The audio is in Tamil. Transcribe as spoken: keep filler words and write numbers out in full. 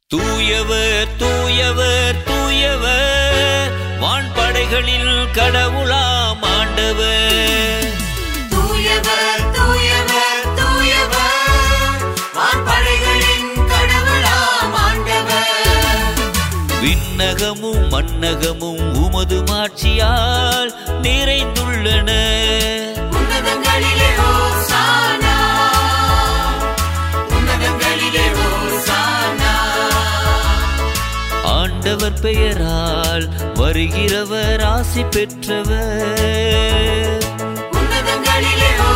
தூயவர் தூயவர் தூயவர் வான்படைகளில் கடவுளாம் ஆண்டவர். தூயவர் தூயவர் தூயவர் வான்படைகளின் கடவுளாம் ஆண்டவர். விண்ணகமும் மண்ணகமும் உமது மாட்சியால் நிறைந்துள்ளன. உன்னதங்களிலே ஓசானா, உன்னதங்களிலே ஓசானா. ஆண்டவர் பெயரால் வருகிறவர் ஆசி பெற்றவர். உன்னதங்களிலே